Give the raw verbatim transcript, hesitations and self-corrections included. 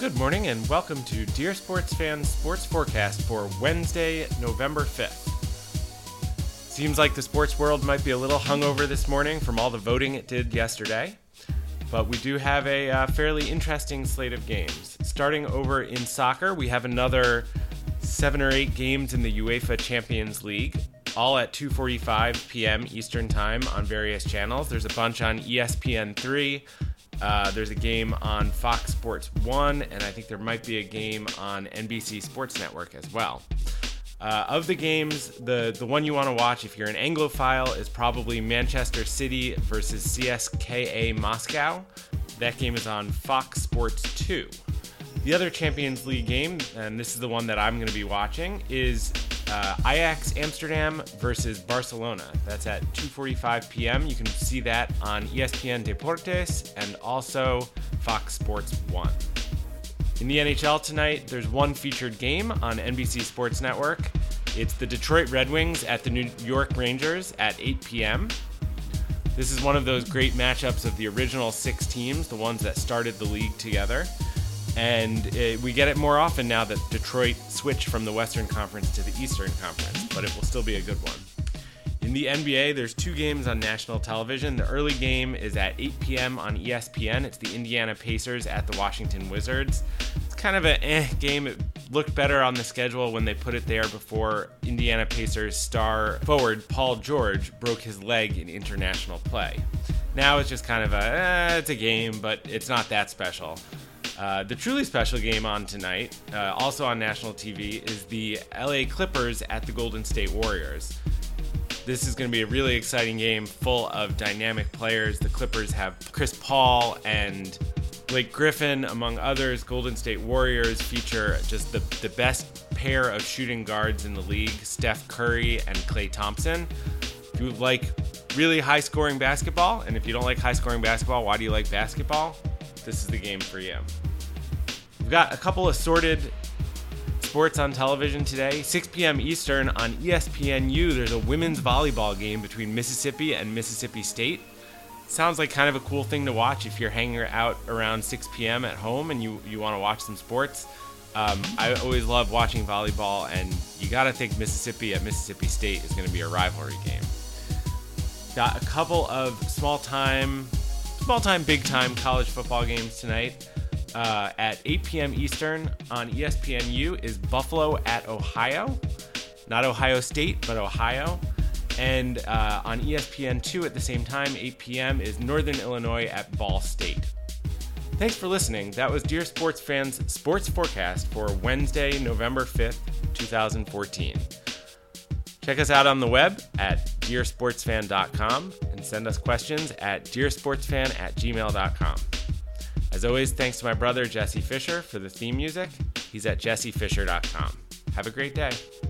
Good morning and welcome to Dear Sports Fans Sports Forecast for Wednesday, November fifth. Seems like the sports world might be a little hungover this morning from all the voting it did yesterday, but we do have a uh, fairly interesting slate of games. Starting over in soccer, we have another seven or eight games in the UEFA Champions League, all at two forty-five p.m. Eastern Time on various channels. There's a bunch on E S P N three. Uh, there's a game on Fox Sports one, and I think there might be a game on N B C Sports Network as well. Uh, of the games, the, the one you want to watch if you're an Anglophile is probably Manchester City versus C S K A Moscow. That game is on Fox Sports two. The other Champions League game, and this is the one that I'm going to be watching, is uh, Ajax Amsterdam versus Barcelona. That's at two forty-five p.m. You can see that on E S P N Deportes and also Fox Sports one. In the N H L tonight, there's one featured game on N B C Sports Network. It's the Detroit Red Wings at the New York Rangers at eight p.m. This is one of those great matchups of the original six teams, the ones that started the league together. And it, we get it more often now that Detroit switched from the Western Conference to the Eastern Conference, but it will still be a good one. In the N B A, there's two games on national television. The early game is at eight p.m. on E S P N. It's the Indiana Pacers at the Washington Wizards. It's kind of an eh game. It looked better on the schedule when they put it there before Indiana Pacers star forward Paul George broke his leg in international play. Now it's just kind of a, eh, it's a game, but it's not that special. Uh, the truly special game on tonight, uh, also on national T V, is the L A Clippers at the Golden State Warriors. This is going to be a really exciting game full of dynamic players. The Clippers have Chris Paul and Blake Griffin, among others. Golden State Warriors feature just the, the best pair of shooting guards in the league, Steph Curry and Klay Thompson. If you like really high-scoring basketball, and if you don't like high-scoring basketball, why do you like basketball? This is the game for you. We've got a couple assorted sports on television today. six p.m. Eastern on E S P N U, there's a women's volleyball game between Mississippi and Mississippi State. Sounds like kind of a cool thing to watch if you're hanging out around six p.m. at home and you, you want to watch some sports. Um, I always love watching volleyball, and you got to think Mississippi at Mississippi State is going to be a rivalry game. Got a couple of small-time, small-time, big-time college football games tonight. Uh, at eight p.m. Eastern on E S P N U is Buffalo at Ohio. Not Ohio State, but Ohio. And uh, on E S P N two at the same time, eight p.m. is Northern Illinois at Ball State. Thanks for listening. That was Dear Sports Fans Sports Forecast for Wednesday, November fifth, twenty fourteen. Check us out on the web at dear sports fan dot com and send us questions at dear sports fan at gmail dot com. As always, thanks to my brother Jesse Fisher for the theme music. He's at jesse fisher dot com. Have a great day.